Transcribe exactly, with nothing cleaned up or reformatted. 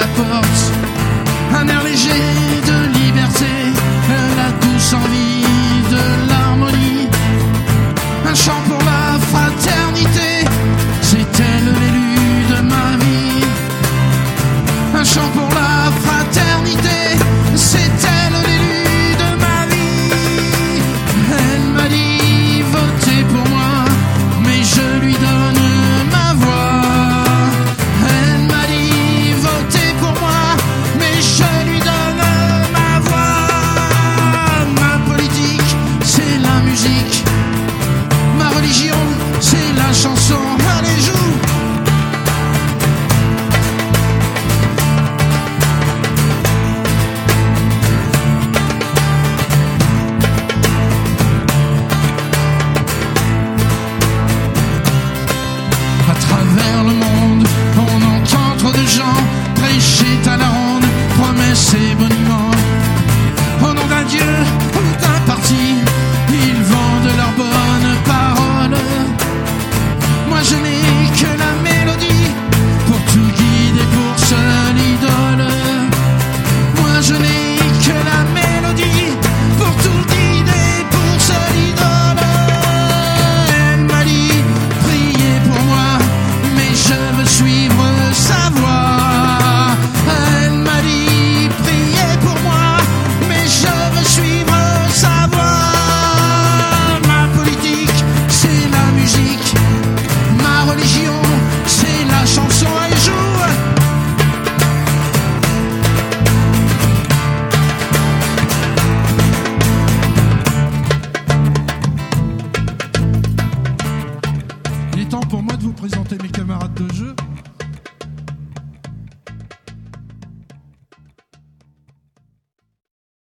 la porte, un air léger de liberté, la douce envie de l'harmonie, un chant pour la fraternité, c'est elle l'élu de ma vie. Un chant pour la fraternité, c'est elle l'élu de ma vie. Elle m'a dit votez pour moi, mais je lui donne ma voix. Elle m'a dit votez pour moi, mais je lui donne ma voix. Ma politique, c'est la musique, ma religion, c'est la chanson. Allez, joue. À travers le monde, on entend trop de gens prêcher à la ronde, promesses et boniments. Au nom d'un Dieu ou d'un parti, ils vendent leurs bonnes paroles. Moi je n'ai que la mélodie pour tout guider, pour seule idole. Moi je n'ai que la mélodie pour tout guider, pour seule idole. Elle m'a dit priez pour moi, mais je veux suivre sa voix. Elle m'a dit priez pour moi, mais je veux suivre sa voix. Ma politique, c'est la musique, ma religion, c'est la chanson. Elle joue. Il est temps pour moi de vous présenter mes camarades de jeu.